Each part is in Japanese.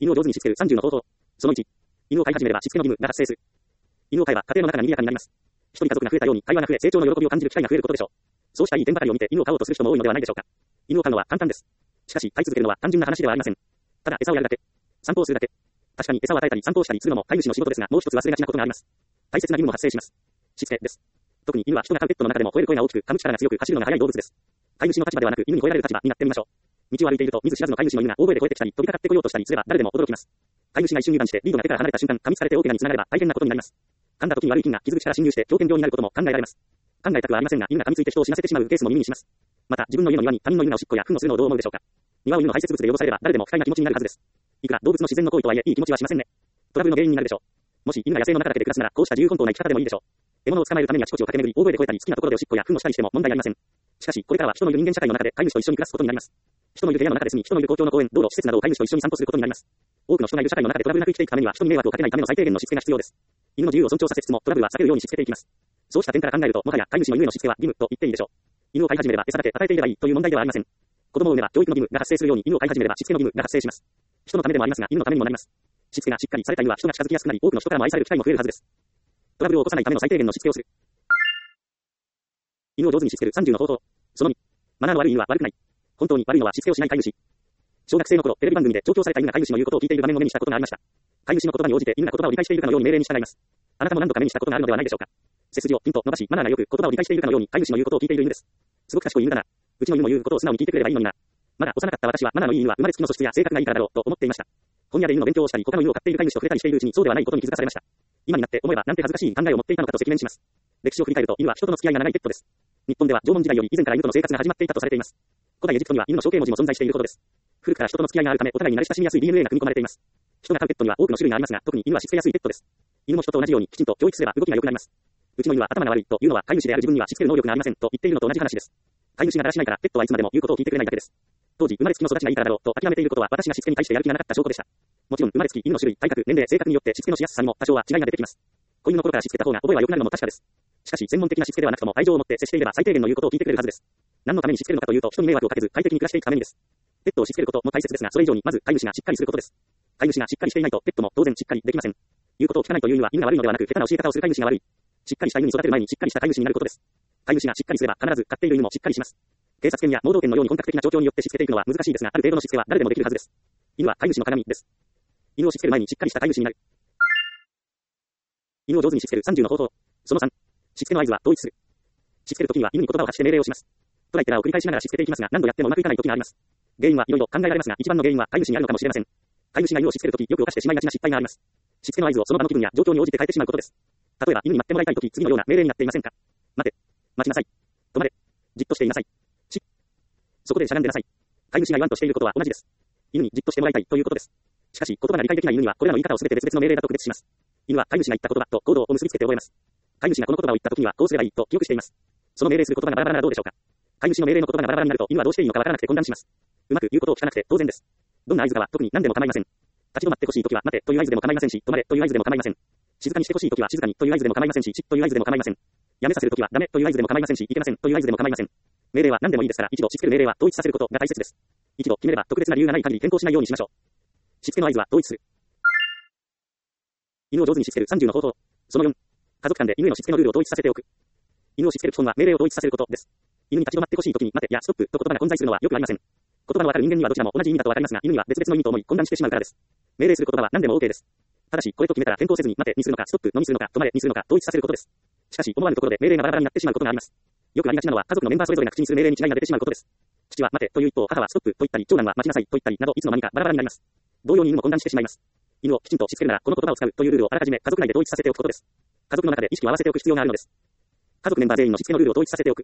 犬を上手にしつける30の方法。その1。犬を飼い始めればしつけの義務が発生する。犬を飼えば家庭の中が賑やかになります。一人家族が増えたように会話が増え成長の喜びを感じる機会が増えることでしょう。そうしたいい点ばかりを見て犬を飼おうとする人も多いのではないでしょうか。犬を飼うのは簡単です。しかし飼い続けるのは単純な話ではありません。ただ餌をやるだけ。散歩をするだけ。確かに餌を与えたり散歩をしたりするのも飼い主の仕事ですが、もう一つ忘れがちなことがあります。大切な義務も発生します。しつけです。特に犬は人が飼うペットの中でも吠える声が大きく、噛む力が強く、走るのが速い動物です。飼い主の立場ではなく犬に吠えられる立場になってみましょう。道を歩いていると見ず知らずの飼い主の犬が大声で吠えてきたり飛びかかってこようとしたりすれば誰でも驚きます。飼い主が一瞬油断してリードが手から離れた瞬間、噛みつかれて大怪我につながれば大変なことになります。噛んだ時に悪い菌が傷口から侵入して狂犬病になることも考えられます。考えたくはありませんが、犬が噛みついて人を死なせてしまうケースも耳にします。また、自分の家の庭に他人の犬がおしっこや糞をするのをどう思うでしょうか。庭を犬の排泄物で汚されれば誰でも不快な気持ちになるはずです。いくら動物の自然の行為とはいえいい気持ちはしませんね。トラブルの原因になるでしょう。もし犬が野生の中だけで暮らすなら、こうした自由奔放な生き方でもいいでしょう。獲物を捕まえるためにあちこちを駆け巡り、大声で吠えたり、好きなところでおしっこや糞をしたりしても問題ありません。しかし、これからは人のいる人間社会の中で飼い主と一緒に暮らすことになります。人のいる部屋の中で住み、人のいる公共の公園、道路、施設などを飼い主と一緒に散歩することになります。多くの人がいる社会の中でトラブルなく生きていくためには、人に迷惑をかけないための最低限のしつけが必要です。犬の自由を尊重させつつも、トラブルは避けるようにしつけていきます。そうした点から考えると、もはや飼い主の犬へのしつけは義務と言っていいでしょう。犬を飼い始めれば餌だけ与えていればいいという問題ではありません。子供を産めば教育の義務が発生するように犬を飼い始めればしつけの義務が発生します。人のためでもありますが、犬のためにもなります。しつけがしっかりされた犬は人が近づきやすくなり、多くの人からも愛される機会も増えるはずです。トラブルを起こさないための最低限のしつけをする。犬を上手にしつける30の方法。その2。マナーの悪い犬は悪くない。本当に悪いのはしつけをしない飼い主。小学生の頃、テレビ番組で調教された犬が飼い主の言うことを聞いている場面を目にしたことがありました。飼い主の言葉に応じて犬が言葉を理解しているかのように命令に従います。あなたも何度か目にしたことがあるのではないでしょうか。背筋をピンと伸ばし、マナーがよく言葉を理解しているかのように飼い主の言うことを聞いている犬です。すごく賢い犬だな。うちの犬も言うことを素直に聞いてくれればいいのにな。まだ幼かった私はマナーのいい犬は生まれつきの素質や性格がいいからだろうと思っていました。本屋で犬の勉強をしたり、他の犬を飼っている飼い主と触れたりしているうちにそうではないことに気づかされました。今になって思えばなんて恥ずかしい考えを持っていたのかと赤面します。歴史を振り返ると犬は人との付き合いが長いペットです。日本では縄文時代より以前から犬との生活が始まっていたとされています。古代エジプトには犬の象形文字も存在しているほどです。古くから人との付き合いがあるためお互いに慣れ親しみやすい DNA が組み込まれています。人が飼うペットには多くの種類がありますが、特に犬はしつけやすいペットです。犬も人と同じようにきちんと教育すれば動きが良くなります。うちの犬は頭が悪いというのは飼い主である自分にはしつける能力がありませんと言っているのと同じ話です。飼い主がだらしないからペットはいつまでも言うことを聞いてくれないだけです。当時生まれつきの育ちがいいからだろうと諦めていることは私がしつけに対してやる気がなかった証拠でした。もちろん生まれつき犬の種類、体格、年齢、性格によってしつけのしやすさにも多少は違いが出てきます。子犬の頃からしつけた方が覚えは良くなるのも確かです。しかし専門的なしつけではなくとも愛情を持って接していれば最低限の言うことを聞いてくれるはずです。何のためにしつけるのかというと人に迷惑をかけず快適に暮らしていくためにです。ペットをしつけることも大切ですが、それ以上にまず飼い主がしっかりすることです。飼い主がしっかりしていないとペットも当然しっかりできません。言うことを聞かないという犬は犬が悪いのではなく下手な教え方をする飼い主が悪い。しっかりした犬に育てる前にしっかりした飼い主になることです。飼い主がしっかりすれば必ず飼っている犬もしっかりします。警察犬や盲導犬のように本格的な状況によってしつけていくのは難しいですが、ある程度のしつけは誰でもできるはずです。犬は飼い主の鏡です。犬をしつける前にしっかりした飼い主になる。犬を上手にしつける30の方法。その3。しつけの合図は統一する。しつけるときには犬に言葉を発して命令をします。トライテラーを繰り返しながらしつけていきますが、何度やってもうまくいかないときがあります。原因はいろいろ考えられますが、一番の原因は飼い主にあるのかもしれません。飼い主が犬をしつけるときよく犯してしまいがちな失敗があります。しつけの合図をその場の気分や状況に応じて変えてしまうことです。例えば犬に待ってもらいたいとき次のような命令になっていませんか。待て。待ちなさい。止まれ。じっとしていなさい。そこでしゃがんでなさい。飼い主が言わんとしていることは同じです。犬にじっとしてもらいたいということです。しかし、言葉が理解できない犬には、これらの言い方をすべて別々の命令だと区別します。犬は飼い主が言った言葉と行動を結びつけて覚えます。飼い主がこの言葉を言ったときには、こうすればいいと記憶しています。その命令する言葉がバラバラならどうでしょうか。飼い主の命令の言葉がバラバラになると、犬はどうしていいのかわからなくて混乱します。うまく言うことを聞かなくて当然です。どんな合図かは特に何でも構いません。立ち止まってほしいときは、待てという合図でも構いませんし、止まれという合図でも構いません。静かにしてほしいときは、静かにという合図でも構いませんし、という合図でも構いません。やめさせるときは、ダメという合図でも構いませんし、いけませんという合図でも構いません。命令は何でもいいですから、一度しつける命令は統一させることが大切です。一度決めれば特別な理由がない限り転倒しないようにしましょう。しつけの合図は統一する。犬を上手にしつける30の方法。その4。家族間で犬へのしつけのルールを統一させておく。犬をしつける基本は命令を統一させることです。犬に立ち止まってほしいときに待てやストップと言葉が混在するのはよくありません。言葉のわかる人間にはどちらも同じ意味だとわかりますが、犬には別々の意味と思い混乱してしまうからです。命令する言葉は何でも OK です。ただし、これと決めたら転倒せずに待てにするのか、ストップのみするのか、止まれにするのか、統一させることです。しかし、思わぬところで命令がバラバラになってしまうことがあります。よくありがちなのは家族のメンバーそれぞれが口にする命令に違いが出てしまうことです。父は待てという一方、母はストップと言ったり、長男は待ちなさいと言ったりなどいつの間にかバラバラになります。同様に犬も混乱してしまいます。犬をきちんとしつけるならこの言葉を使うというルールをあらかじめ家族内で統一させておくことです。家族の中で意識を合わせておく必要があるのです。家族メンバー全員のしつけのルールを統一させておく。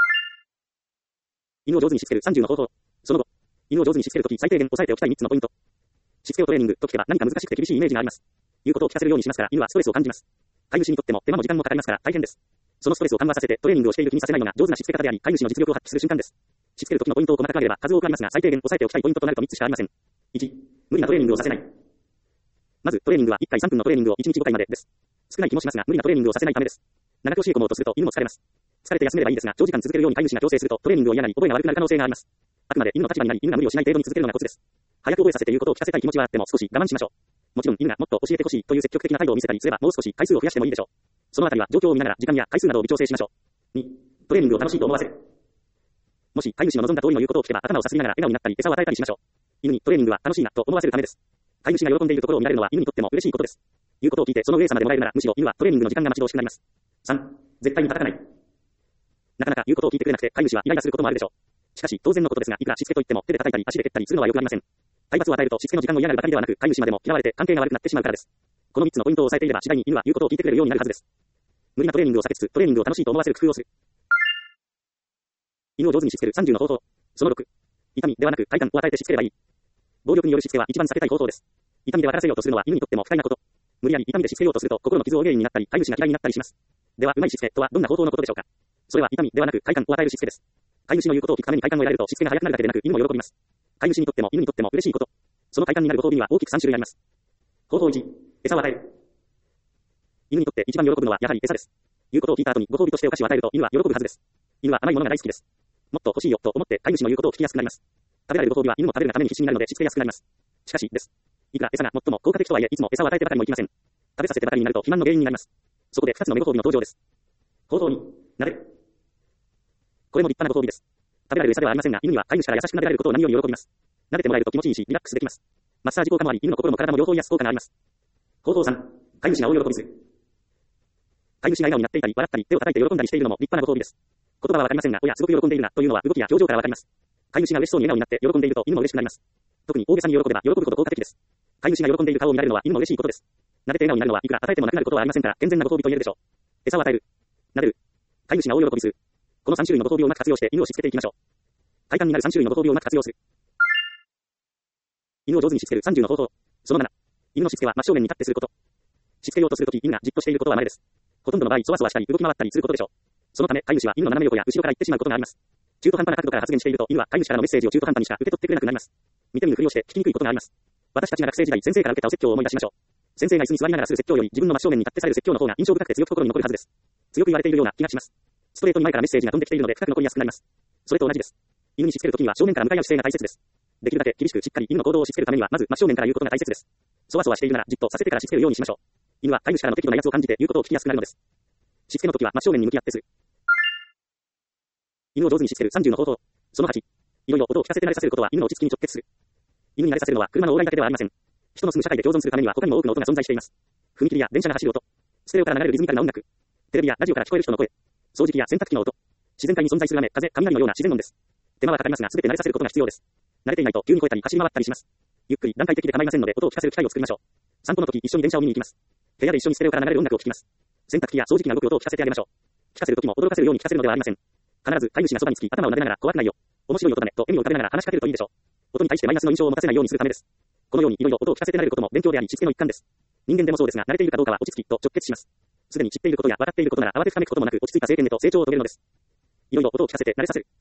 犬を上手にしつける30の方法。その後、犬を上手にしつけるとき最低限押さえておきたい3つのポイント。しつけをトレーニングと聞けば何か難しくて厳しいイメージがあります。言うことを聞かせるようにしますから犬はストレスを感じます。飼い主にとっても手間も時間もかかりますから大変です。そのストレスを緩和させてトレーニングをしている気にさせないのが上手なしつけ方であり、飼い主の実力を発揮する瞬間です。しつけるときのポイントを細かく挙げれば数多くありますが、最低限押さえておきたいポイントとなると3つしかありません。1、無理なトレーニングをさせない。まずトレーニングは1回3分のトレーニングを1日5回までです。少ない気もしますが無理なトレーニングをさせないためです。長く教え込もうとすると犬も疲れます。疲れて休めればいいですが、長時間続けるように飼い主が強制するとトレーニングを嫌がり覚えが悪くなる可能性があります。あくまで犬の立場になり犬が無理をしない程度に続けるのがコツです。 早く覚えさせて言うことを聞かせたい気持ちはあっても少し我慢しましょう。もちろん犬がもっと教えてほしいという積極的な態度を見せたりすればもう少し回数を増やしてもいいでしょう。そのあたりは状況を見ながら時間や回数などを微調整しましょう。2、トレーニングを楽しいと思わせる。もし飼い主の望んだ通りの言うことを聞けば頭をさすりながら笑顔になったり餌を与えたりしましょう。犬にトレーニングは楽しいなと思わせるためです。飼い主が喜んでいるところを見られるのは犬にとっても嬉しいことです。言うことを聞いてその上様でもらえるならむしろ犬はトレーニングの時間が待ち遠しくなります。3、絶対に叩かない。なかなか言うことを聞いてくれなくて飼い主はイライラすることもあるでしょう。しかし当然のことですがいくらしつけといっても手で叩いたり足で蹴ったりするのは良くありません。体罰を与えるとしつけの時間を嫌がるばかりではなく飼い主までも嫌われて関係が悪くなってしまうからです。この3つのポイントを押さえていれば次第に犬は言うことを聞いてくれるようになるはずです。無理なトレーニングを避けつつトレーニングを楽しいと思わせる工夫をする。犬を上手にしつける30の方法。その6、痛みではなく快感を与えてしつければいい。暴力によるしつけは一番避けたい方法です。痛みで分からせようとするのは犬にとっても不快なこと。無理やり痛みでしつけようとすると心の傷を原因になったり飼い主が嫌いになったりします。ではうまいしつけとはどんな方法のことでしょうか。それは痛みではなく快感を与えるしつけです。飼い主の言うことを聞くために快感を得られるとしつけが早くなるだけでなく犬も喜びます。飼い主にとっても犬にとっても嬉しいこと。その快感になるご褒美には大きく3種類あります。方法1、餌を与える。犬にとって一番喜ぶのはやはり餌です。言うことを聞いた後にご褒美としてお菓子を与えると犬は喜ぶはずです。犬は甘いものが大好きです。もっと欲しいよと思って飼い主の言うことを聞きやすくなります。食べられるご褒美は犬も食べるがために必死になるのでしつけやすくなります。しかしです。いくら餌が最も効果的とはいえいつも餌を与えてばかりもいきません。食べさせてばかりになると肥満の原因になります。そこで2つの目ご褒美の登場です。方法2、撫でる。これも立派なご褒美です。食べられる餌ではありませんが犬には飼い主から優しく撫でられることを何より喜びます。撫でてもらえると気持ちいいしリラックスできます。マッサージ効果もあり犬の心も体も両方癒す効果があります。方法3、飼い主が大喜びする。飼い主が笑顔になっていたり笑ったり手を叩いて喜んだりしているのも立派なご褒美です。言葉はわかりませんが、おやすごく喜んでいるなというのは動きや表情からわかります。飼い主が嬉しそうに笑顔になって喜んでいると犬も嬉しくなります。特に大げさに喜べば喜ぶほど効果的です。飼い主が喜んでいる顔を見られるのは犬も嬉しいことです。撫でて笑顔になるのはいくら与えてもなくなることはありませんから健全なご褒美と言えるでしょう。餌を与える、撫でる、飼い主が大喜びする。この3種類のご褒美をうまく活用して犬をしつけていきましょう。快感になる3種類のご褒美をうまく活用する。犬を上手にしつける30の方法。その7、犬のしつけは真正面に立ってすること。しつけようとするとき犬がじっとしていることは稀です。ほとんどの場合そわそわしたり動き回ったりすることでしょう。そのため飼い主は犬の斜め横や後ろから行ってしまうことがあります。中途半端な角度から発言していると犬は飼い主からのメッセージを中途半端にしか受け取ってくれなくなります。見て見ぬふりをして聞きにくいことがあります。私たちが学生時代先生から受けたお説教を思い出しましょう。先生が椅子に座りながらする説教より自分の真正面に立ってされる説教の方が印象深くて強く心に残るはずです。強く言われているような気がします。ストレートに前からメッセージが飛んできているので深く残りやすくなります。それと同じです。犬にしつけるときには正面から向かい合う姿勢が大切です。できるだけ厳しくしっかり犬の行動をしつけるためにはまず真正面から言うことが大切です。そわそわしているならじっとさせてからしつけるようにしましょう。犬は飼い主からの適度な威圧を感じて言うことを聞きやすくなるのです。しつけの時は真正面に向き合ってする。犬を上手にしつける30の方法。その8、いろいろ音を聞かせて慣れさせることは犬の落ち着きに直結する。犬に慣れさせるのは車の往来だけではありません。人の住む社会で共存するためには他にも多くの音が存在しています。踏切や電車が走る音、ステレオから流れるリズミカルな音楽、テレビやラジオから聞こえる人の声、掃除機や洗濯機の音、自然界に存在する雨、風、雷のような自然音です。手間はかかりますが全て慣れさせることが必要です。慣れていないと急に吠えたり走り回ったりします。ゆっくり段階的で構いませんので音を聞かせる機会を作りましょう。散歩の時一緒に電車を見に行きます。部屋で一緒にステレオから流れる音楽を聞きます。洗濯機や掃除機が動く音を聞かせてあげましょう。聞かせる時も驚かせるように聞かせるのではありません。必ず飼い主がそばにつき頭を撫でながら怖くないよ、面白い音だねと笑みを浮かべながら話しかけるといいでしょう。音に対してマイナスの印象を持たせないようにするためです。このようにいろいろ音を聞かせて慣れることも勉強でありしつけの一環です。人間でもそうですが慣れているかどうかは落ち着きと直結します。すでに知っていることや分かっていることなら慌てふためくこともなく落ち着いた経験へと成長を遂げるのです。いろいろ音を聞かせて慣れさせる。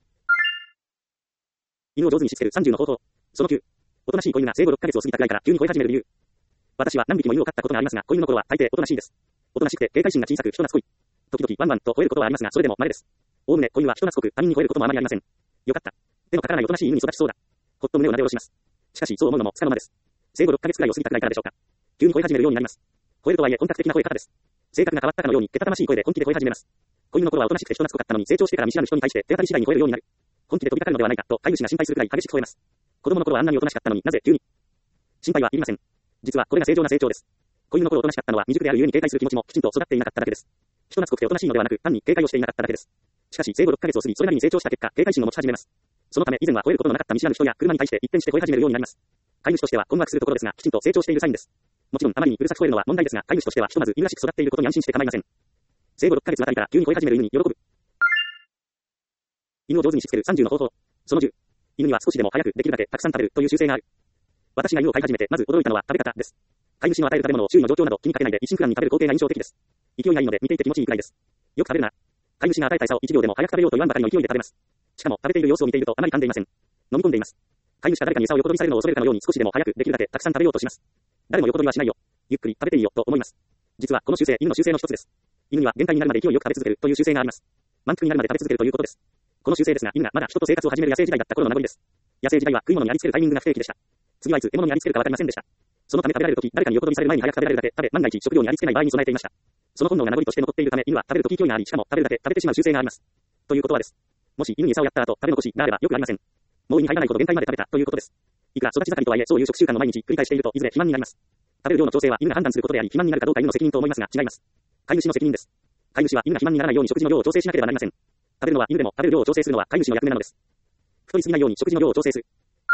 犬を上手にしつける30の方法。その9、おとなしい子犬が生後6ヶ月を過ぎたくらいから急に吠え始める理由。私は何匹も犬を飼ったことがありますが、子犬の頃は大抵おとなしいです。おとなしくて警戒心が小さく人懐っこい。時々ワンワンと吠えることはありますが、それでも稀です。おおむね子犬は人懐っこく他人に吠えることもあまりありません。よかった。手のかからないおとなしい犬に育ちそうだ。ほっと胸をなで下ろします。しかしそう思うのもつかの間です。生後6ヶ月くらいを過ぎたくらいからでしょうか。急に吠え始めるようになります。吠えるとはいえ本格的な吠え方です。性格が変わったかのようにけたたましい声で本気で吠え始めます。子犬の頃はおとなしくて人懐っこかったのに成長してから見知らぬ人に対して手当たり次第に吠えるようになる。本気で飛びかかるのではないかと飼い主が心配するくらい激しく吠えます。子供の頃はあんなにおとなしかったのになぜ急に。心配はいりません。実はこれが正常な成長です。子犬の頃おとなしかったのは未熟であるゆえに警戒する気持ちもきちんと育っていなかっただけです。人懐っこくておとなしいのではなく単に警戒をしていなかっただけです。しかし生後6ヶ月を過ぎそれなりに成長した結果警戒心を持ち始めます。そのため以前は吠えることのなかった見知らぬ人や車に対して一転して吠え始めるようになります。飼い主としては困惑するところですがきちんと成長しているサインです。もちろんあまりにうるさく吠えるのは問題ですが飼い主としてはひとまず犬らしく育っていることに安心して構いません。生後6ヶ月あたりから急に吠え始める犬に喜ぶ。犬を上手にしつける30の方法。その10、犬には少しでも早くできるだけたくさん食べるという習性がある。私が犬を飼い始めてまず驚いたのは食べ方です。飼い主の与える食べ物を周囲の状況など気にかけないで一心不乱に食べる光景が印象的です。勢いがいいので見ていて気持ちいいくらいです。よく食べるなら飼い主が与えた餌を1秒でも早く食べようと言わんばかりの勢いで食べます。しかも食べている様子を見ているとあまり噛んでいません。飲み込んでいます。飼い主が誰かに餌を横取りされるのを恐れるかのように少しでも早くできるだけたくさん食べようとします。誰も横取りはしないよ。ゆっくり食べていいよと思います。実はこの習性、犬の習性の一つです。犬には限界になるまで勢いよく食べ続けるという習性があります。満腹になるまで食べ続けるということです。この習性ですが、犬がまだ人と生活を始める野生時代だった頃の名残です。野生時代は食い物にありつけるタイミングが不定期でした。 次はいつ獲物にありつけるかわかりませんでした。そのため食べられるとき、誰かに横取りされる前に早く食べられるだけ食べ、万が一食料にありつけない場合に備えていました。その本能が名残として残っているため、犬は食べるとき勢いがあり、しかも食べるだけ食べてしまう習性があります。ということはです。もし犬に餌をやった後、食べ残しがあればよくありません。もう胃に入らないほど限界まで食べたということです。いくら育ち盛りとはいえ、そういう食習慣を毎日繰り返しているといずれ肥満になります。食べる量の調整は犬が判断することであり、肥満になるかどうか犬の責任と思いますが、違います。飼い主の責任です。飼い主は犬が肥満にならないように食事の量を調整しなければなりません。食べるのは犬でも、食べる量を調整するのは飼い主の役目なのです。太りすぎないように食事の量を調整する。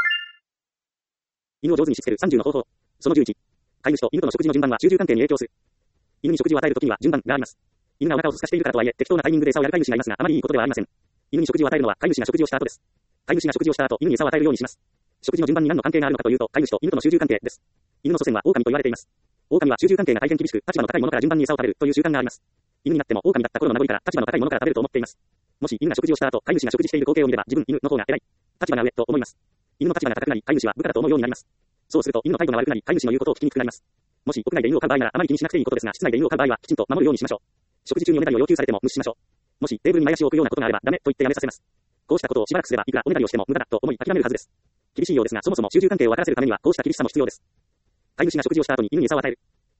犬を上手にしつける30の方法。その11。飼い主と犬との食事の順番は主従関係に影響する。犬に食事を与えるときには順番があります。犬がお腹を空かしているからとはいえ、適当なタイミングで餌をやる飼い主がいますが、あまりいいことではありません。犬に食事を与えるのは飼い主が食事をした後です。飼い主が食事をした後、犬に餌を与えるようにします。食事の順番に何の関係があるのかというと、飼い主と犬との主従関係です。犬の祖先は狼と言われています。狼は主従関係が大変厳しく、立場の高いものから順番に餌を食べるという習慣があります。犬になっても狼だった頃の名残から立場の高いものから食べると思っています。もし犬が食事をした後、飼い主が食事している光景を見れば、自分犬の方が偉い。立場が上と思います。犬の立場が高くなり、飼い主は部下だと思うようになります。そうすると犬の態度が悪くなり、飼い主の言うことを聞きにくくなります。もし屋外で犬を飼う場合ならあまり気にしなくていいことですが、室内で犬を飼う場合はきちんと守るようにしましょう。食事中におねだりを要求されても無視しましょう。もしテーブルに前足を置くようなことがあればダメと言ってやめさせます。こうしたことをしばらくすればいくらおねだりをしても無駄だと思い諦めるはずです。厳しいようですが、そもそも主従関係を分からせるためにはこうした厳しさも必要です。飼い主が食事をした後に犬に餌を与える。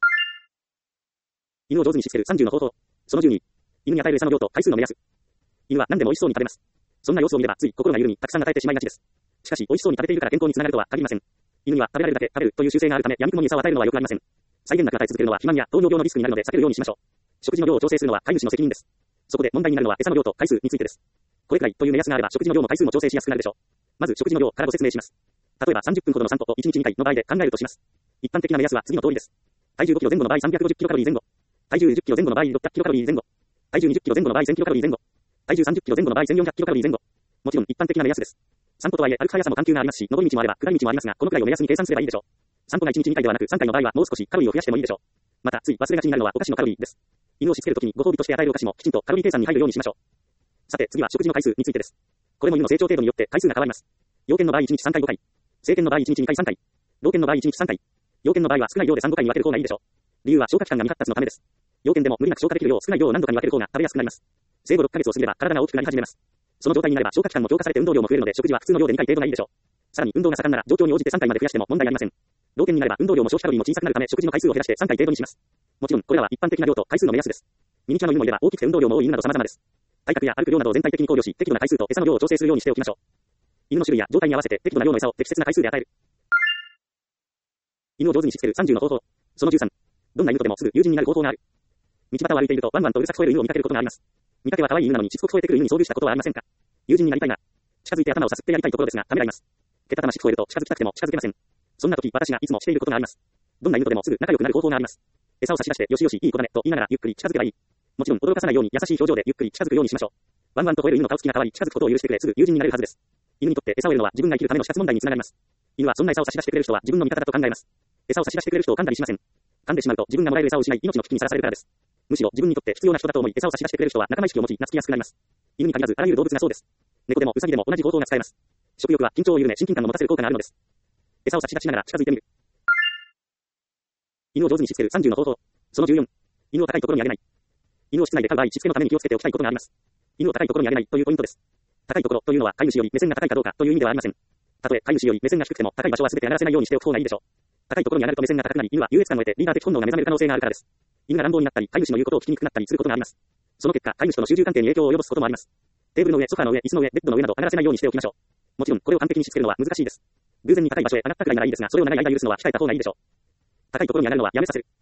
犬を上手にしつける30の方法。その12。犬に与える餌の量と回数の目安。犬は何でも美味しそうに食べます。そんな様子を見ればつい心が緩み、たくさん与えてしまいがちです。しかし美味しそうに食べているから健康につながるとは限りません。犬には食べられるだけ食べるという習性があるため、やみくもに餌を与えるのは良くありません。際限なく与え続けるのは肥満や糖尿病のリスクになるので避けるようにしましょう。食事の量を調整するのは飼い主の責任です。そこで問題になるのは餌の量と回数についてです。これくらいという目安があれば食事の量も回数も調整しやすくなるでしょう。まず食事の量からご説明します。例えば30分ほどの散歩を1日2回の場合で考えるとします。一般的な目安は次の通りです。体重5キロ前後の場合350キロカロリー前後。体重10キロ前後の場合600キロカロリー前後。体重20キロ前後の場合1000キロカロリー前後。体重30キロ前後の場合1400キロカロリー前後。もちろん一般的な目安です。散歩とはいえ歩く速さも緩急がありますし、上り道もあれば下り道もありますが、このくらいを目安に計算すればいいでしょう。散歩が1日2回ではなく3回の場合はもう少しカロリーを増やしてもいいでしょう。またつい忘れがちになるのはお菓子のカロリーです。犬をしつけるときにご褒美として与えるお菓子もきちんとカロリー計算に入るようにしましょう。さて次は食事の回数についてです。これも犬の成長程度によって回数が変わります。幼犬の場合1日3回5回。成犬の場合1日2回3回。老犬の場合1日3回。幼犬の場合は少ない量で3、5回に分ける方がいいでしょう。理由は消化器官が未発達のためです。幼犬でも無理なく消化できる量を少ない量を何度かに分ける方が食べやすくなります。生後6ヶ月を過ぎれば体が大きくなり始めます。その状態になれば消化器官も強化されて運動量も増えるので食事は普通の量で2回程度がいいでしょう。さらに運動が盛んなら状況に応じて3回まで増やしても問題ありません。老犬になれば運動量も消費カロリーも小さくなるため食事の回数を減らして3回程度にします。もちろんこれらは一般的な量と回数の目安です。ミニチュアの犬もいれば大きくて運動量も多い犬など様々です。体格や歩く量などを全体的に考慮し適度な回数と餌の量を調整するようにしておきましょう。犬の種類や状態に合わせて適度な量の餌を適切な回数で与える。犬を上手にしつける30の方法。その13。どんな犬とでもすぐ友人になる方法がある。道端を歩いているとワンワンとうるさく吠える犬を見かけることがあります。見かけは可愛い犬なのにしつこく吠えてくる犬に遭遇したことはありませんか。友人になりたいが、近づいて頭をさすってやりたいところですが、ためらいます。けたたましく吠えると近づきたくても近づけません。そんな時、私がいつもしていることがあります。どんな犬とでもすぐ仲良くなる方法があります。餌を差し出して、よしよしいい子だねと言いながらゆっくり近づけばいい。もちろん驚かさないように優しい表情でゆっくり近づくようにしましょう。ワンワンと吠える犬の顔つきが変わり、近づくことを許してくれ、すぐ友人になれるはずです。犬にとって餌を得るのは自分が生きるための死活問題につながります。犬はそんな餌を差し出してくれる人は自分の味方だと考えます。餌を差し出してくれる人を噛んだりしません。噛んでしまうと自分がもらえる餌を失い命の危機にさらされるからです。むしろ自分にとって必要な人だと思い餌を差し出してくれる人は仲間意識を持ち懐きやすくなります。犬に限らずあらゆる動物がそうです。猫でもウサギでも同じ方法が使えます。食欲は緊張を緩め親近感を持たせる効果があるのです。餌を差し出しながら近づいてみる。犬を上手にしつける30の方法。その14。犬を高いところに上げない。犬を室内で飼う場合、しつけのために気をつけておきたいことがあります。犬を高いところに上げないというポイントです。高いところというのは飼い主より目線が高いかどうかという意味ではありません。たとえ飼い主より目線が低くても高い場所は全て上がらせないようにしておく方がいいでしょう。高いところに上がると目線が高くなり、犬は優越感を得てリーダー的本能が目覚める可能性があるからです。犬が乱暴になったり、飼い主の言うことを聞きにくくなったりすることがあります。その結果、飼い主との主従関係に影響を及ぼすこともあります。テーブルの上、ソファーの上、椅子の上、ベッドの上など上がらせないようにしておきましょう。もちろん、これを完璧にしつけるのは難しいです。偶然に高い場所へ上がったくらいならいいですが、それを長い間許すのは控えた方がいいでしょう。高いところに上がるのはやめさせる。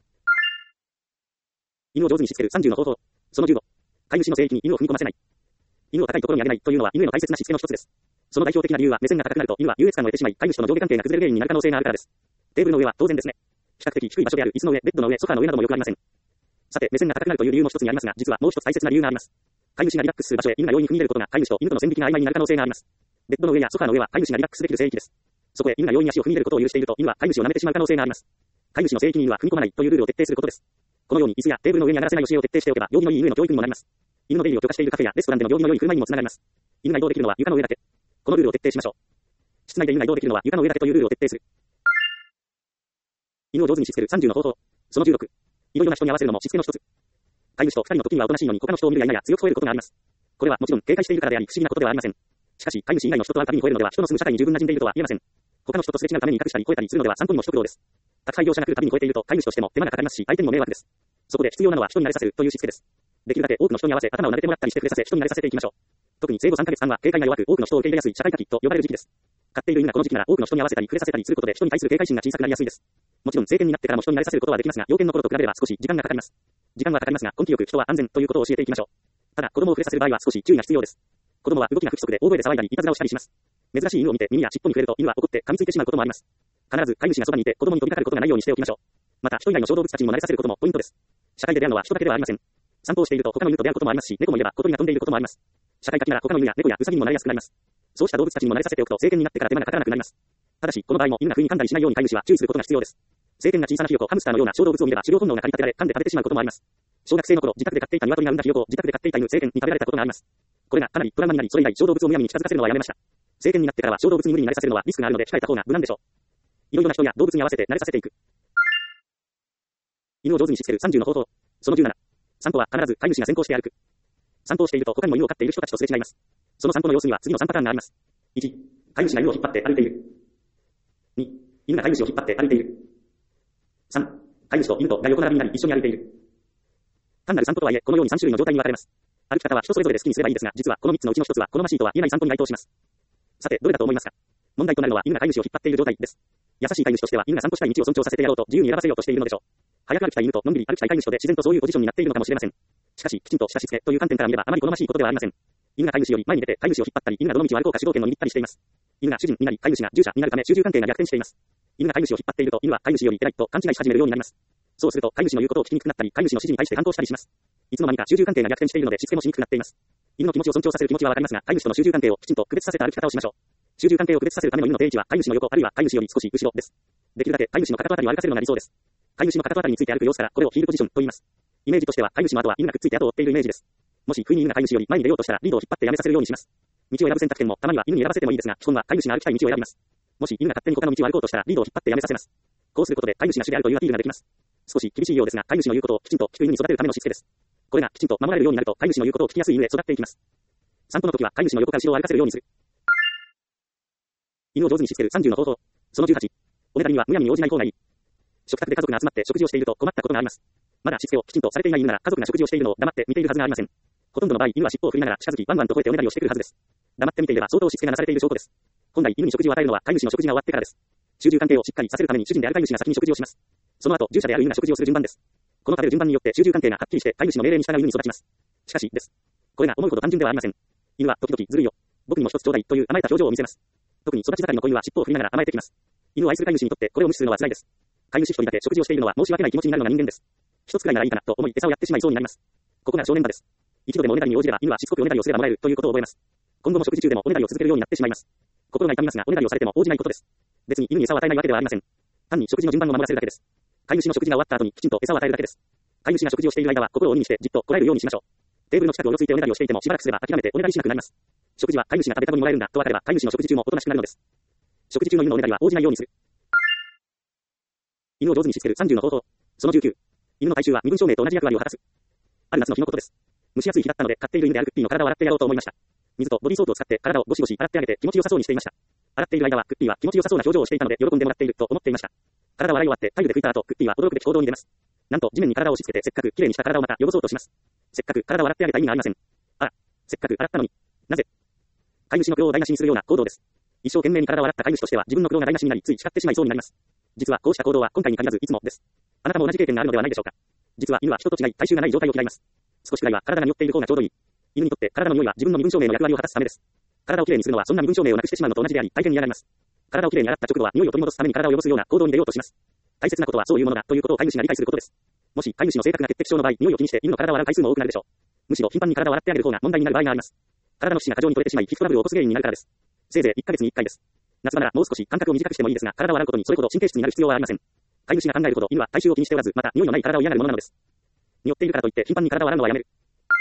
犬を上手にしつける30の方法。その15。飼い主の聖域に犬を踏み込ませない。犬を高いところに上げないというのは犬への大切なしつけの一つです。その代表的な理由は目線が高くなると犬は優越感を得てしまい、飼い主との上下関係が崩れる原因になる可能性があるからです。テーブルの上は当然ですね。比較的低い場所である椅子の上、ベッドの上、ソファーの上などもよくありません。さて、目線が高くなるという理由の一つにありますが、実はもう一つ大切な理由があります。飼い主がリラックスする場所へ犬が容易に踏み入れることが飼い主と犬との線引きが曖昧になる可能性があります。ベッドの上やソファーの上は飼い主がリラックスできる聖域です。そこへ犬が容易に足を踏み入れることを許していると犬は飼い主を舐めてしまう可能性があります。飼い主の聖域に犬は踏み込まないというルールを徹底することです。このように椅子やテーブルの上に上がらせない教えを徹底しておけば、行儀のいい犬への教育にもなります。犬の出入りを許可しているカフェやレストランでの行儀の良い振る舞いにもつながります。犬が移動できるのは床の上だけ。このルールを徹底しましょう。室内で犬が移動できるのは床の上だけというルールを徹底する。犬を上手にしつける30の方法。その16。いろいろな人に合わせるのもしつけの一つ。飼い主と二人の時にはおとなしいのに他の人を見るや否や強く吠えることがあります。これはもちろん警戒しているからであり不思議なことではありません。しかし飼い主以外の人と会うたびに吠えるのでは人の住む社会に十分馴染んでいるとは言えません。 他の人とすれ違うために威嚇したり超えたりするのでは散歩にも一苦労です。宅配業者が来るたびに超えていると、飼い主としても手間がかかりますし、相手にも迷惑です。そこで必要なのは人に慣れさせるというしつけです。できるだけ多くの人に合わせ頭を撫でてもらったりして触れさせ、人に慣れさせていきましょう。特に生後3ヶ月間は警戒が弱く、多くの人を受け入れやすい社会化期と呼ばれる時期です。飼っている犬がこの時期なら多くの人に合わせたり触れさせたりすることで人に対する警戒心が小さくなりやすいです。もちろん成犬になってからも人に慣れさせることはできますが、幼犬の頃と比べれば少し時間がかかります。時間はかかりますが、根気よく人は安全ということを教えていきましょう。ただ、子供を触れさせる場合は少し注意が必要です。子供は動きが不規則で大声で騒いだり、いたずらをしたりします。珍しい犬を見て耳や尻尾に触れると犬は怒って噛みついてしまうこともあります。必ず飼い主がそばにいて子供に飛びかかることがないようにしておきましょう。また、人以外の小動物たちにも慣れさせることもポイントです。社会で出会うのは人だけではありません。散歩をしていると他の犬と出会うこともありますし、猫もいれば小鳥が飛んでいることもあります。社会化期なら他の犬や猫やウサギにもなりやすくなります。そうした動物たちにも慣れさせておくと成犬になってから手間がかからなくなります。ただし、この場合も犬が不意に噛んだりしないように飼い主は注意することが必要です。成犬が小さなヒヨコ、ハムスターのような小動物を見れば狩猟本能が駆り立てられ噛んで食べてしまうこともあります。小学生の頃、自宅で飼っていた鶏が産んだヒヨコを自宅で飼っていた犬成犬に食べられたことがあります。これがかなりトラウマになり、それ以来小動物をむやみに近づかせるのはやめました。成犬になってからは小動物に無理に慣れさせるのはリスクがあるので控えた方が無難でしょう。いろいろな人や動物に合わせて慣れさせていく。犬を上手にしつける30の方法。その17。散歩は必ず飼い主が先行して歩く。散歩をしていると他にも犬を飼っている人たちとすれ違います。その散歩の様子には次の3パターンがあります。1、飼い主が犬を引っ張って歩いている。2、犬が飼い主を引っ張って歩いている。3、飼い主と犬とが横並びになり一緒に歩いている。単なる散歩とはいえ、このように3種類の状態に分かれます。歩き方は人それぞれで好きにすればいいですが、実はこの3つのうちの1つは好ましいとは言えない散歩に該当します。さて、どれだと思いますか？問題となるのは犬が飼い主を引っ張っている状態です。優しい飼い主としては犬が散歩したい道を尊重させてやろうと自由に選ばせようとしているのでしょう。早く歩きたい犬とのんびり歩きたい飼い主とで自然とそういうポジションになっているのかもしれません。しかし、きちんとしたしつけという観点から見ればあまり好ましいことではありません。犬が飼い主より前に出て飼い主を引っ張ったり、犬がどの道を歩こうか主導権を握ったりしています。犬が主人になり、飼い主が従者になるため主従関係が逆転しています。犬が飼い主を引っ張っていると、犬は飼い主より偉いと勘違いし始めるようになります。そうすると、飼い主の言うことを聞きにくくなったり、飼い主の指示に対して反抗したりします。いつの間にか主従関係が逆転しているので、しつけもしにくくなっています。犬の気持ちを尊重させる気持ちはわかりますが、飼い主との主従関係をきちんと区別させた歩き方をしましょう。主従関係を区別させるための犬の定位置は、飼い主の横、あるいは飼い主より少し後ろです。できるだけ飼い主のかかとあたりを歩かせるのが理想です。飼い主のかかとあたりについて歩く様子から、これをヒールポジションと言います。イメージとしては、飼い主の後は犬がくっついて後を追っているイメージです。もし不意に犬が飼い主より前に出ようとしたら、リードを引っ張ってやめさせるようにします。道を選ぶ選択権もたまには犬に選ばせてもいいですが、基本は飼い主が歩きたい道を選びます。もし犬が勝手に他の道を歩こうとしたら、リードを引っ張ってやめさせます。こうすることで飼い主が主であるというアピールができます。少し厳しいようですが、飼い主の言うことをきちんと聞く犬に育てるためのしつけです。これがきちんと守られるようになると、飼い主の言うことを聞きやすい犬へ育っていきます。散歩の時は飼い主の横から後ろを歩かせるようにする。犬を上手にしつける30の方法。その18。おねだりにはむやみに応じない方がいい。食卓で家族が集まって食事をしていると困ったことがあります。まだしつけをきちんとされていない犬なら家族が食事をしているのを黙って見ているはずがありません。ほとんどの場合、犬は尻尾を振りながら近づきワンワンと吠えておねだりをしてくるはずです。黙って見ていれば相当しつけがなされている証拠です。本来犬に食事を与えるのは飼い主の食事が終わってからです。主従関係をしっかりさせるために主人である飼い主が先に食事をします。その後、従者である犬が食事をする順番です。この食べる順番によって主従関係がはっきりして飼い主の命令に従う犬に育ちます。しかし、です。これが思うほど単純ではありません。犬は時々ずるいよ。僕にも一つちょうだいという甘えた表情を見せます。特に育ち盛りの子犬は尻尾を振りながら甘えてきます。犬を愛する飼い主にとってこれを無視するのは辛いです。飼い主一人だけ食事をしているのは申し訳ない気持ちになるのが人間です。一つくらいならいいかなと思い餌をやってしまいそうになります。ここが正念場です。一度でもおねだりに応じれば犬はしつこくおねだりをすればもらえるということを覚えます。今後も食事中でもおねだりを続けるようになってしまいます。心が痛みますがおねだりをされても応じないことです。別に犬に餌を与えないわけではありません。単に食事の順番を守らせるだけです。飼い主の食事が終わった後にきちんと餌を与えるだけです。飼い主が食事をしている間は心を鬼にしてじっとこらえるようにしましょう。テーブルの近くをよついておねだりをしていてもしばらくすれば諦めておねだりしなくなります。食事は飼い主が食べた分にもらえるんだと分かれば飼い主の食事中もおとなしくなるのです。食事中の犬のおねだりは応じないようにする。犬を上手にしつける30の方法。その19。犬の体臭は身分証明と同じ役割を果たす。ある夏の日のことです。蒸し暑い日だったので飼っている犬であるクッピーの体を洗ってやろうと思いました。水とボディーソープを使って体をゴシゴシ洗ってあげて気持ちよさそうにしていました。洗っている間はクッピーは気持ちよさそうな表情をしていたので喜んでもらっていると思っていました。体を洗い終わってタイルで拭いた後、クッピーは驚くべき行動に出ます。なんと地面に体を押し付けてせっかくきれいにした体をまた汚そうとします。せっかく体を洗ってあげた意味がありません。あら、せっかく洗ったのに。なぜ？飼い主の苦労を台無しにするような行動です。一生懸命に体を洗った飼い主としては自分の苦労が台無しになりつい叱ってしまいそうになります。実はこうした行動は今回に限らずいつもです。あなたも同じ経験があるのではないでしょうか。実は犬は人と違い体臭がない状態を嫌います。少しくらいは体が匂っている方がちょうどいい。犬にとって体の匂いは自分の身分証明の役割を果たすためです。体をきれいにするのはそんな身分証明をなくしてしまうのと同じであり、大変に嫌がります。体をきれいに洗った直後は匂いを取り戻すために体を汚すような行動に出ようとします。大切なことはそういうものだということを飼い主が理解することです。もし飼い主の性格が潔癖症の場合、匂いを気にして犬の体を洗う回数も多くなるでしょう。むしろ頻繁に体を洗ってあげる方が問題になる場合があります。体の節が過剰に取れてしまい、皮膚トラブルを起こす原因になるからです。せいぜい1ヶ月に1回です。夏場ならもう少し間隔を短くしてもいいですが、体を洗うことにそれほど神経質になる必要はありません。飼い主が考えるほど犬は体臭を気にしておらず、また匂いのない体を嫌がるものなのです。匂っているからといって頻繁に体を洗うのはやめる。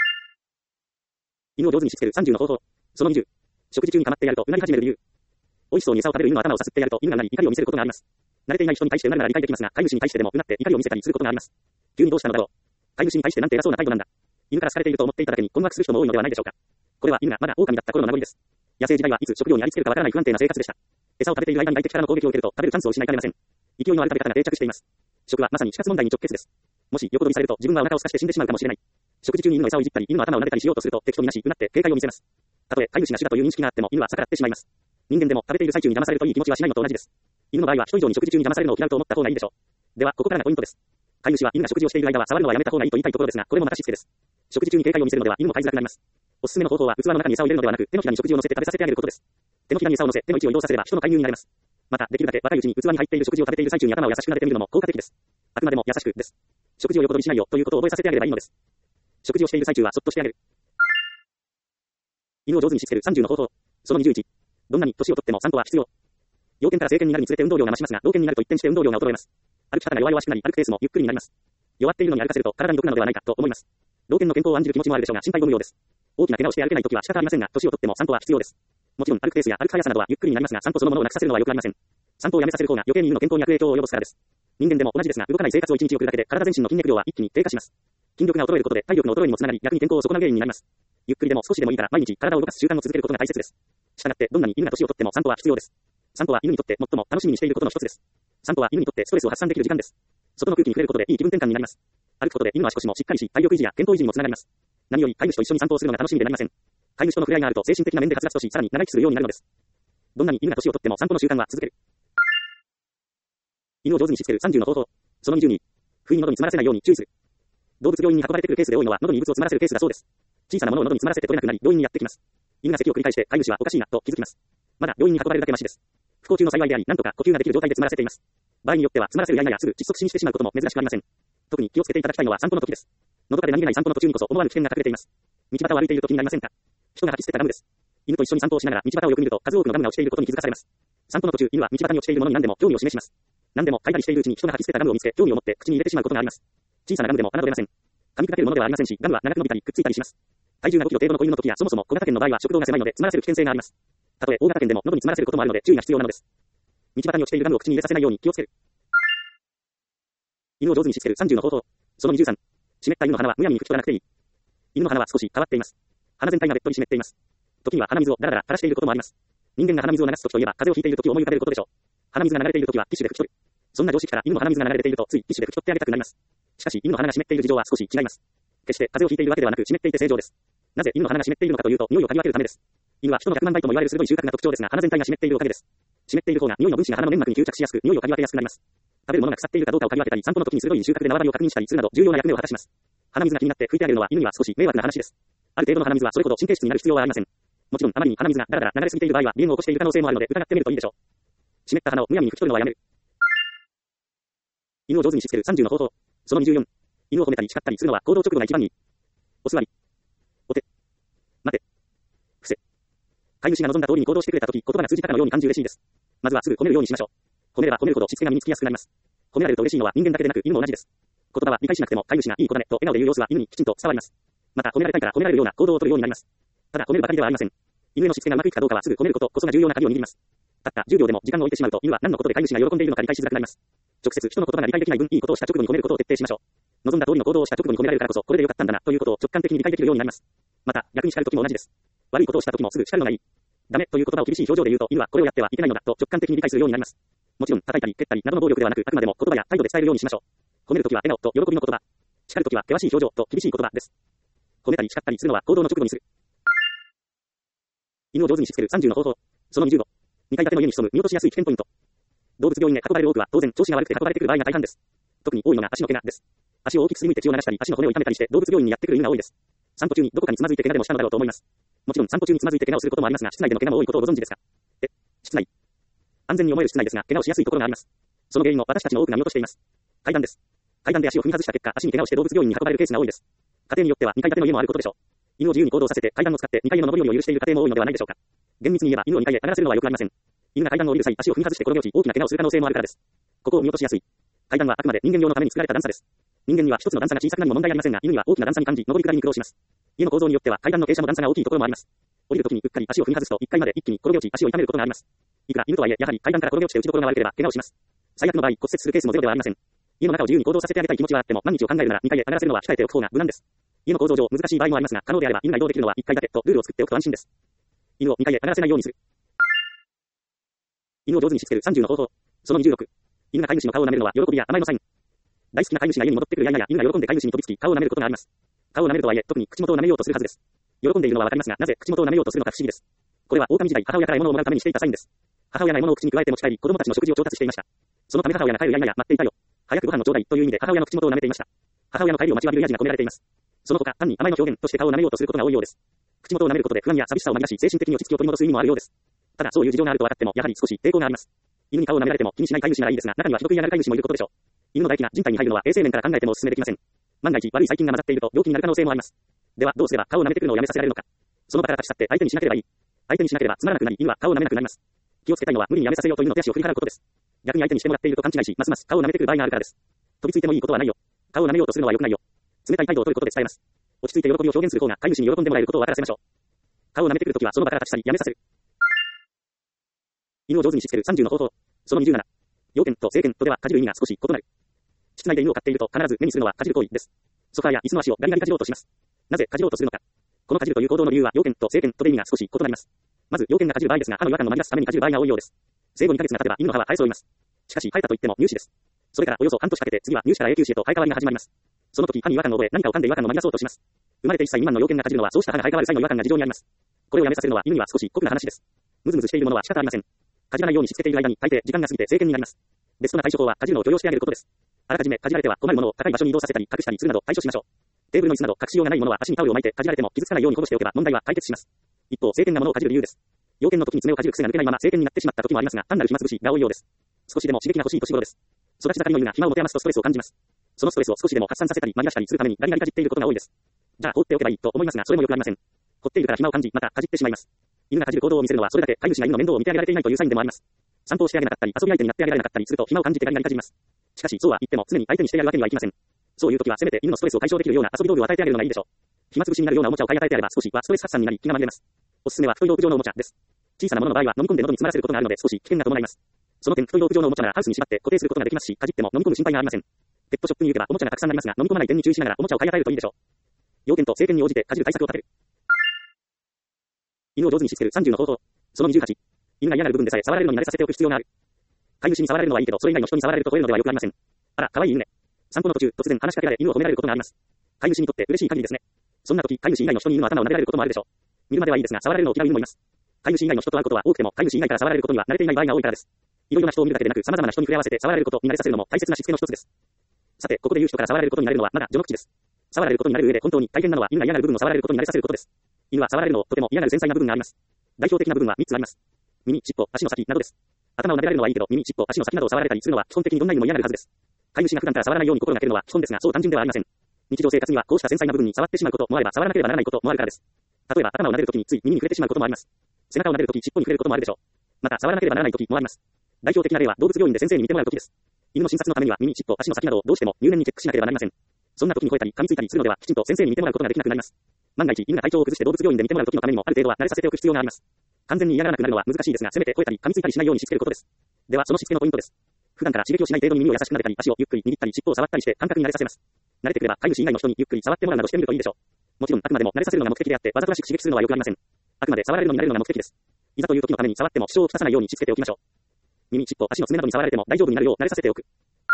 犬を上手にしつける30の方法。その20。食事中に構ってやるとうなり始める理由。美味しそうに餌を食べる犬の頭をさすってやると犬がなり怒りを見せることがあります。慣れていない人に対してうなるなら理解できますが、飼い主に対してでもうなって怒りを見せたりすることがあります。急にどうしたのだろう。飼い主に対してなんて偉そうな態度なんだ。犬から好かれていると思っていただけに困惑する人も多いのではないでしょうか。これは犬がまだ狼だった頃の名残です。野生時代はいつ食料にありつけるかわからない不安定な生活でした。 餌を食べている間に外敵からの攻撃を受けると食べるチャンスを失いかねません。勢いのある食べ方が定着しています。食はまさに死活問題に直結です。もし横取りされると自分はお腹を空かして死んでしまうかもしれない。食事中に犬の餌をいじったり、犬の頭を撫でたりしようとすると敵とみなし、うなって警戒を見せます。たとえ飼い主が主だという認識があっても犬は逆らってしまいます。人間でも食べている最中に邪魔されるといい気持ちはしないのと同じです。犬の場合は人以上に食事中に邪魔されるのを嫌うと思った方がいいでしょう。ではここからがポイントです。飼い主は犬が食事をしている間は触るのはやめた方がいいと言いたいところですが、これもまたしつけです。食事中に警戒を見せるのでは犬も飼いづらくなります。おすすめの方法は器の中に餌を入れるのではなく、手のひらに食事を乗せて食べさせてあげることです。手のひらに餌を乗せ、手の位置を移動させれば人の介入になれます。また、できるだけ若いうちに器に入っている食事を食べている最中に頭を優しく撫でてみるのも効果的です。あくまでも優しくです。食事を横取りしないよということを覚えさせてあげればいいのです。食事をしている最中はそっとしてあげる。犬を上手にしつける30の方法。その21。どんなに年をとっても散歩は必要。幼犬から成犬になるにつれて運動量が増しますが、老犬になると一転して運動量が衰えます。歩き方が弱々しくなり、歩くペースもゆっくりになります。弱っているのに歩かせると体に毒なのではないかと思います。老犬の健康を案じる気持ちもあるでしょうが、心配ご無用です。大きな怪我をして歩けないときは仕方ありませんが、年をとっても散歩は必要です。もちろん歩くペースや歩く速さなどはゆっくりになりますが、散歩そのものをなくさせるのは良くありません。散歩をやめさせる方が余計に犬の健康に悪影響を及ぼすからです。人間でも同じですが、動かない生活を1日送るだけで体全身の筋肉量は一気に低下します。筋力が衰えることで体力の衰えにもつながり、逆に健康を損なう原因になります。ゆっくりでも少しでもいいから毎日体を動かす習慣を続けることが大切です。したがってどんなに犬が年をとっても散歩は必要です。散歩は犬にとって最も楽しみにしていることの一つです。散歩は犬にとってストレスを発散できる時間です。外の空気に触れることでいい気分転換になります。歩くことで犬の足腰もしっかりし、体力維持や健康維持にもつながります。何より飼い主と一緒に散歩をするのが楽しみでなりません。飼い主との触れ合いがあると精神的な面ではつらつとし、さらに長生きするようになるのです。どんなに犬が年をとっても散歩の習慣は続ける。犬を上手にしつける30の方法。その22。不意に喉に詰まらせないように注意する。動物病院に運ばれてくるケースで多いのは喉に異物を詰まらせるケースだそうです。小さなものを喉に詰まらせて取れなくなり、病院にやってきます。犬が咳を繰り返して飼い主はおかしいなと気づきます。まだ病院に運ばれるだけマシです。不幸中の幸いであり、なんとか呼吸ができる状態で詰まらせています。場合によっては詰まらせるややすぐ窒息死にしてしまうことも珍しくありません。特に気をつけていただきたいのは散歩の時です。のどかで何気ない散歩の途中にこそ思わぬ危険が隠れています。道端を歩いていると気になりませんか？人が吐き捨てたガムです。犬と一緒に散歩をしながら道端をよく見ると数多くのガムが落ちていることに気づかされます。散歩の途中、犬は道端に落ちているものに何でも興味を示します。何でも嗅いだりしているうちに人が吐き捨てたガムを見つけ、興味を持って口に入れてしまうことがあります。小さなガムでも侮れません。噛み砕けるものではありませんし、ガムは長く伸びたりくっついたりします。体重が5キロ程度の子犬の時やそもそも小型犬の場合は食道が狭いので詰まらせる危険性があります。たとえ大型犬でも喉に詰まらせることもあるので注意が必要なのです。道端に落ちているガムを口に入れさせないように気をつける。犬を上手にしつける30の方法。その23。湿った犬の鼻はむやみに拭き取らなくていい。犬の鼻は少し変わっています。鼻全体がべっとり湿っています。時には鼻水をだらだら垂らしていることもあります。人間が鼻水を流す時といえば風邪をひいている時を思い浮かべることでしょう。鼻水が流れている時はティッシュで拭き取る。そんな常識から犬の鼻水が流れているとついティッシュで拭き取ってあげたくなります。しかし犬の鼻が湿っている事情は少し違います。決して風邪をひいているわけではなく湿っていて正常です。なぜ犬の鼻が湿っているのかというと匂いを嗅ぎ分けるためです。犬は人の100万倍とも言われる鋭い収穫が特徴ですが鼻全体が湿っているおかげです。湿っている方が匂いの分子が鼻の粘膜に吸着しやすく匂いを嗅ぎ分けやすくなります。食べるものが腐っているかどうかを嗅ぎ分けたり散歩の時に鋭い収穫で縄張りを確認したりするなど重要な役目を果たします。鼻水が気になって拭いてあげるのは犬には少し迷惑な話です。ある程度の鼻水はそれほど神経質になる必要はありません。もちろんあまりに鼻水がだらだら流れすぎている場合は鼻炎を起こしている可能性もあるので疑ってみるといいでしょう。湿った鼻をむやみに拭き取るのはやめる。犬を上手にしつける30の方法。その24。犬を褒めたり叱ったりするのは行動直後が一番いい。お座り。お手。待て。伏せ。飼い主が望んだ通りに行動してくれたとき、言葉が通じたかのように感じ嬉しいです。まずはすぐ褒めるようにしましょう。褒めれば褒めるほどしつけが身につきやすくなります。褒められると嬉しいのは人間だけでなく犬も同じです。言葉は理解しなくても飼い主がいい子だねと笑顔で言う様子は犬にきちんと伝わります。また褒められたいから褒められるような行動を取るようになります。ただ褒めるばかりではありません。犬へのしつけがうまくいくかどうかはすぐ褒めることこそが重要な鍵を握ります。たった10秒でも時間を置いてしまうと犬は何のことで飼い主が喜んでいるのか理解しづらくなります。直接人の言葉が理解できない分いいことをした直後に褒めることを徹底しましょう。望んだ通りの行動をした直後に褒められるからこそこれでよかったんだなということを直感的に理解できるようになります。また逆に叱るときも同じです。悪いことをしたときもすぐ叱るのがいい。ダメという言葉を厳しい表情で言うと犬はこれをやってはいけないのだと直感的に理解するようになります。もちろん叩いたり蹴ったりなどの暴力ではなくあくまでも言葉や態度で伝えるようにしましょう。褒めるときは笑顔と喜びの言葉。叱るときは険しい表情と厳しい言葉です。褒めたり叱ったりするのは行動の直後にする。犬を上手にしつける30の方法。その25。2階建ての家に潜む見落としやすい危険ポイント。動物病院へ運ばれる多くは当然調子が悪くて運ばれてくる場合が大半です。特に多いのが足の怪我です。足を大きくすりむいて血を流したり足の骨を痛めたりして動物病院にやってくる犬が多いです。散歩中にどこかにつまずいて怪我でもしたのだろうと思います。もちろん散歩中につまずいて怪我をすることもありますが室内での怪我も多いことをご存知ですか？室内。安全に思える室内ですが怪我をしやすいところがあります。その原因を私たちの多くが見落としています。階段です。階段で足を踏み外した結果足に怪我をして動物病院に運ばれるケースが多いです。家庭によっては2階建ての家もあることでしょう。犬を自由に行動させて階段を使って2階への上り下りを許している家庭も多いのではないでしょうか。厳密に言えば犬を2階へ上がらせるのはよくありません。犬が階段を降りる際足を踏み外して転げ落ち大きな怪我をする可能性もあるからです。ここを見落としやすい。階段はあくまで人間用のために作られた段差です。人間には一つの段差が小さくなりも問題ありませんが犬には大きな段差に感じ上り下りに苦労します。家の構造によっては階段の傾斜も段差が大きいところもあります。降りるときにうっかり足を踏み外すと1階まで一気に転げ落ち足を痛めることがあります。いくら犬とはいえやはり階段から転げ落ちて打ちどころが悪ければ怪我をします。最悪の場合骨折するケースもゼロではありません。家の中を自由に行動させてあげたい気持ちはあっても何日を考えるなら2階へ上がらせるのは控えておく方が無難です。家の構造上難しい場合もありますが可能であれば犬が移動できるのは1階だけとルールを作っておくと安心です。犬を2階へ上がらせないようにする。 犬を上手にしつける30の方法。その26。犬が飼い主の顔を舐めるのは喜びや甘えのサイン。大好きな飼い主が家に戻ってくるやいなや、犬が喜んで飼い主に飛びつき、顔を舐めることがあります。顔を舐めるとはいえ、特に口元を舐めようとするはずです。喜んでいるのはわかりますが、なぜ口元を舐めようとするのか不思議です。これは狼時代、母親から獲物をもらうためにしていたサインです。母親が獲物を口に加えて持ち帰り、子供たちの食事を調達していました。そのため母親が帰るやいなや、待っていたよ。早くご飯をちょうだいという意味で母親の口元を舐めていました。母親の帰りを待ちわびるやじが込められています。その他、単に甘えの表現として顔を舐めようとすることが多いようです。口元を舐めることで不安や寂しさを紛らし、精神的に落ち着きを取り戻す意味もあるようです。ただ、そういう事情があると分かっても、やはり少し抵抗があります。犬に顔を舐められても気にしない飼い主ならいいですが、中にはひどく嫌がる飼い主もいることでしょう。犬の唾液が人体に入るのは衛生面から考えてもお勧めできません。万が一悪い細菌が混ざっていると病気になる可能性もあります。では、どうすれば顔を舐めてくるのをやめさせられるのか。その場から立ち去って相手にしなければいい。相手にしなければつまらなくなり、犬は顔を舐めなくなります。気をつけたいのは無理にやめさせようと犬の手足を振り払うことです。逆に相手にしてもらっていると勘違いし、ますます顔を舐めてくる場合があるからです。飛びついてもいいことはないよ。顔を舐めようとするのは良くないよ。冷たい態度を取ることで伝えます。落ち着いて喜びを表現する方が飼い主に喜んでもらえることを分からせましょう。顔を舐めてくるときはその場から立ち去り、やめさせる。犬を上手にしつける30の方法。その27。要件と制限とではかじる意味が少し異なる。室内で犬を飼っていると必ず目にするのはかじる行為です。ソファーや椅子の足をガリガリかじろうとします。なぜかじろうとするのか。このかじるという行動の理由は要件と制限とで意味が少し異なります。まず要件がかじる場合ですが、歯の違和感を紛らすためにかじる場合が多いようです。生後2ヶ月が経てば犬の歯は生え揃います。しかし生えたといっても乳歯です。それからおよそ半年かけて次は乳歯から永久歯へと生え変わりが始まります。その時歯に違和感を覚え何かを噛んで違和感を紛らそうとします。生まれて1歳未満の要件がかじるのはそうした歯が生え変わる際の違和感が事情にあります。これをやめさせるのは犬には少し酷な話です。ムズムズしているものは仕方ありません。かじらないようにしつけている間に大抵時間が過ぎて成犬になります。ベストな対処法はかじるのを許容してあげることです。あらかじめかじられては困るものを高い場所に移動させたり隠したりするなど対処しましょう。テーブルの椅子など隠しようがないものは足にタオルを巻いてかじられても傷つかないように保護しておけば問題は解決します。一方、成犬が物をかじる理由です。要件の時に爪をかじる癖が抜けないまま成犬になってしまった時もありますが、単なる暇つぶしが多いようです。少しでも刺激が欲しい年頃です。育ち盛りの犬が暇を持て余すとストレスを感じます。そのストレスを少しでも発散させたり紛らしたりするためにガリガリかじっていることが多いです。じゃあ放っておけばいいと思いますが、それもよくありません。放っているから暇を感じ、またかじってしまいます。犬がかじる行動を見せるのはそれだけ飼い主が犬の面倒を見てあげられていないというサインでもあります。散歩をしてあげなかったり、遊び相手になってあげられなかったりすると暇を感じてガリガリかじります。しかし、そうは言っても常に相手にしてやるわけにはいきません。そういう時はせめて犬のストレスを解消できるような遊び道具を与えてあげるのがいいでしょう。暇つぶしになるようなおもちゃを買い与えてやれば少しはストレス発散になり気が紛れます。おすすめは太いロープ状のおもちゃです。小さなものの場合は飲み込んで喉に詰まらせることがあるので少し危険が伴います。その点、太いロープ状のおもちゃならハウスに縛って固定することができますし、かじっても飲み込む心配がありません。ペットショップに行けばおもちゃがたくさんありますが、飲み込まない点に注意しながらおもちゃを買い与えるといいでしょう。要件と制限に応じてかじる対策を立てる。犬を上手にしつける30の方法。その28。犬が嫌がる部分でさえ触られるのに慣れさせておく必要がある。飼い主に触られるのはいいけど、それ以外の人に触られると吠えるのではよくありません。あら、可愛い犬ね。散歩の途中、突然話しかけられ犬を褒められることがあります。飼い主にとって嬉しい限りですね。そんな時、飼い主以外の人に犬の頭を撫でられることもあるでしょう。見るまではいいですが、触られるのを嫌う犬もいます。飼い主以外の人と会うことは多くても、飼い主以外から触られることには慣れていない場合が多いからです。いろいろな人を見るだけでなく、様々な人に触れ合わせて触られることに慣れさせるのも大切なしつけの一つです。さて、ここで言う人から触られることになれるのはまだ序の口です。触られることになる上で本当に大変なのは犬が嫌がる部分を触られることに慣れさせることです。犬は触られるのをとても嫌がる繊細な部分があります。代表的な部分は3つあります。耳、尻尾、足の先などです。頭を撫でられるのはいいけど、耳、尻尾、足の先などを触られたりするのは基本的にどんな犬も嫌がるはずです。飼い主が普段から触らないように心がけるのは基本ですが、そう単純ではありません。日常生活にはこうした繊細な部分に触ってしまうこともあれば、触らなければならないこともあるからです。例えば、頭を撫でるときについ耳に触れてしまうこともあります。背中を撫でるとき、尻尾に触れることもあるでしょう。また、触らなければならないときもあります。代表的な例は動物病院で先生に見てもらうときです。犬の診察のためには耳、尻尾、足の先などをどうしても入念にチェックしなければなりません。そんな時に吠えたり噛みついたりするのでは、きちんと先生に見てもらうことができなくなります。万が一、犬が体調を崩して動物病院で見てもらう時のためにもある程度は慣れさせておく必要があります。完全に嫌がらなくなるのは難しいですが、せめて吠えたり噛みついたりしないようにしつけることです。では、そのしつけのポイントです。普段から刺激をしない程度に耳を優しく撫でたり、足をゆっくり握ったり、尻尾を触ったりして感覚に慣れさせます。慣れてくれば、飼い主以外の人にゆっくり触ってもらうなどしてみるといいでしょう。もちろん、あくまでも慣れさせるのが目的であって、わざとらしく刺激するのはよくありません。あくまで触られるのに慣れるのが目的です。いざという時のために触っても支障をきたさないようにしつけておきましょう。耳、尻尾、足の爪などに触られても大丈夫になるよう慣れさせておく。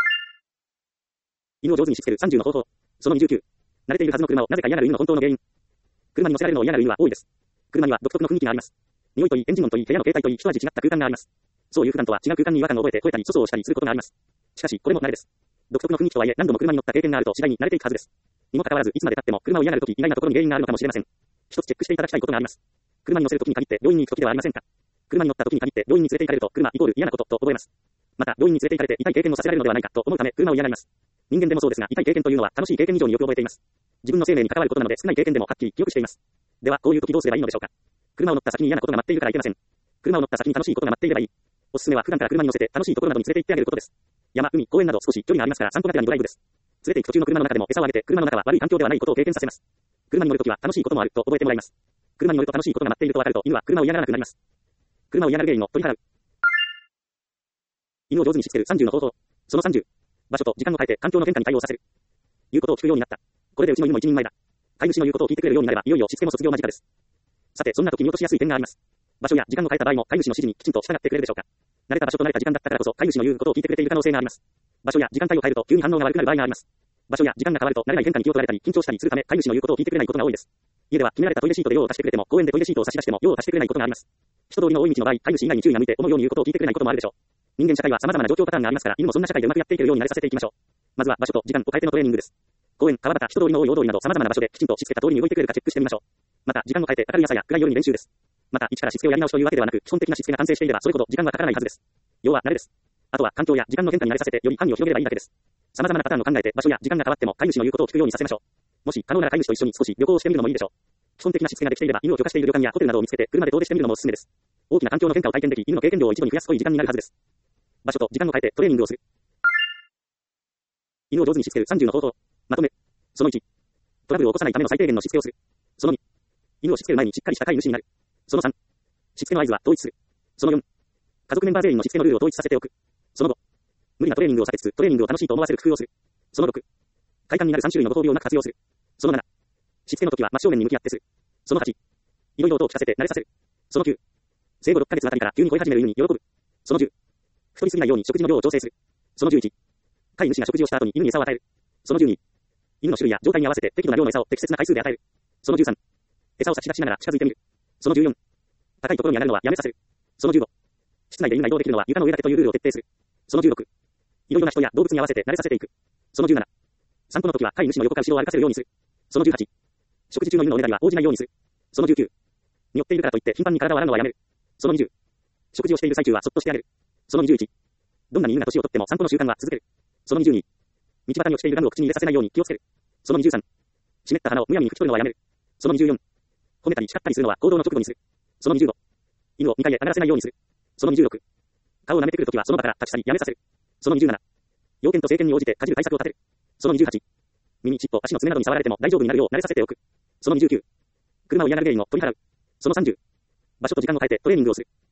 犬を上手にしつける30の方法。その29。慣れているはずの車をなぜか嫌がる犬の本当の原因。車に乗せられるのを嫌がる犬は多いです。車には独特の雰囲気があります。匂いといい、エンジン音といい、部屋の形態といい、一味違った空間があります。そういう普段とは違う空間に違和感を覚えて吠えたり粗相をしたりすることがあります。しかし、これも慣れです。独特の雰囲気とはいえ、何度も車に乗った経験があると次第に慣れていくはずです。にもかかわらず、いつまで経っても車を嫌がるとき、意外なところに原因があるのかもしれません。一つチェックしていただきたいことがあります。車に乗せるときに限って病院に行くときではありませんか。車に乗ったときに限って病院に連れて行かれると、車イコール嫌なことと覚えます。また、病院に連れて行かれて痛い経験をさせられるのではないかと思うため、車を嫌がります。人間でもそうですが、痛い経験というのは楽しい経験以上によく覚えています。自分の生命に関わることなので、少ない経験でもはっきり記憶しています。では、こういうときどうすればいいのでしょうか。車を乗った先に嫌なことが待っているからいけません。車を乗った先に楽しいことが待っていればいい。おすすめは普段から車に乗せて楽しいところなどに連れて行ってあげることです。山、海、公園など少し距離がありますから散歩がてらにドライブです。連れて行く途中の車の中でも餌をあげて車の中は悪い環境ではないことを経験させます。車に乗るときは楽しいこともあると覚えてもらいます。車に乗ると楽しいことが待っているとわかると犬は車を嫌がらなくなります。車を嫌がる原因を取り払う。犬を上手にしつける30の方法。その30。場所と時間を変えて環境の変化に対応させる。言うことを聞くようになった。これでうちの犬も一人前だ。飼い主の言うことを聞いてくれるようになれば、いよいよしつけも卒業間近です。さて、そんな時見落としやすい点があります。場所や時間を変えた場合も飼い主の指示にきちんと従ってくれるでしょうか。 慣れた場所と慣れた時間だったからこそ、飼い主の言うことを聞いてくれている可能性があります。場所や時間帯を変えると急に反応が悪くなる場合があります。場所や時間が変わると慣れない変化に気を取られたり緊張したりするため、飼い主の言うことを聞いてくれないことが多いです。家では決められたトイレシートで用を足してくれても、公園でトイレシートを差し出しても用を足してくれないことがあります。人通りの多い道の場合、飼い主以外に注意が向いて思うように言うことを聞いてくれないこともあるでしょう。人間社会は様々な状況パターンがありますから、犬もそんな社会でうまくやっていけるように慣れさせていきましょう。まずは場所と時間を変えてのトレーニングです。公園、川端、人通りの多い大通りなど様々な場所できちんとしつけた通りに動いてくれるかチェックしてみましょう。また時間を変えて明るい朝や暗い夜に練習です。また一からしつけをやり直しというわけではなく、基本的なしつけが完成していればそれほど時間はかからないはずです。要は慣れです。あとは環境や時間の変化に慣れさせてより範囲を広げればいいだけです。様々なパターンを考えて場所や時間が変わっても飼い主の言うことを聞くようにさせましょう。もし可能なら飼い主と一緒に少し旅行をしてみるのもいいでしょう。基本的なしつけができていれば犬を許可している旅館やホテルなどを見つけて車で遠出してみるのもおすすめです。大きな環境の変化を体験でき、犬の経験量を一度に増やすといい時間になるはずです。場所と時間を変えてトレーニングをする。犬を上手にしつける30の方法。まとめ。その1。トラブルを起こさないための最低限のしつけをする。その2。犬をしつける前にしっかりした飼い主になる。その3。しつけの合図は統一する。その4。家族メンバー全員のしつけのルールを統一させておく。その5。無理なトレーニングを避けつつトレーニングを楽しいと思わせる工夫をする。その6。快感になる3種類のご褒美をうまく活用する。その7。しつけの時は真正面に向き合ってする。その8。いろいろ音を聞かせて慣れさせる。その9。生後6ヶ月あたりから急に吠え始める犬に喜ぶ。その10。太りすぎないように食事の量を調整する。その11。飼い主が食事をした後に犬に餌を与える。その12。犬の種類や状態に合わせて適度な量の餌を適切な回数で与える。その13。餌を差し出しながら近づいてみる。その14。高いところに上がるのはやめさせる。その15。室内で犬が移動できるのは床の上だけというルールを徹底する。その16。いろいろな人や動物に合わせて慣れさせていく。その17。散歩の時は飼い主の横か後ろを歩かせるようにする。その18。食事中の犬のおねだりは応じないようにする。その19。匂っているからといって頻繁に体を洗うのはやめる。その20。食事をしている最中はそっとしてあげる。その21。どんなに犬が年をとっても散歩の習慣は続ける。その22。道端に落ちているガムを口に入れさせないように気をつける。その23。湿った鼻をむやみに拭き取るのはやめる。その24。褒めたり叱ったりするのは行動の直後にする。その25。犬を2階へ上がらせないようにする。その26。顔を舐めてくるときはその場から立ち去りやめさせる。その27。要件と政権に応じてかじる対策を立てる。その28。耳、尻尾、足の爪などに触られても大丈夫になるよう慣れさせておく。その29。車を嫌がる原因を取り払う。その30。場所と時間を変えてトレーニングをする。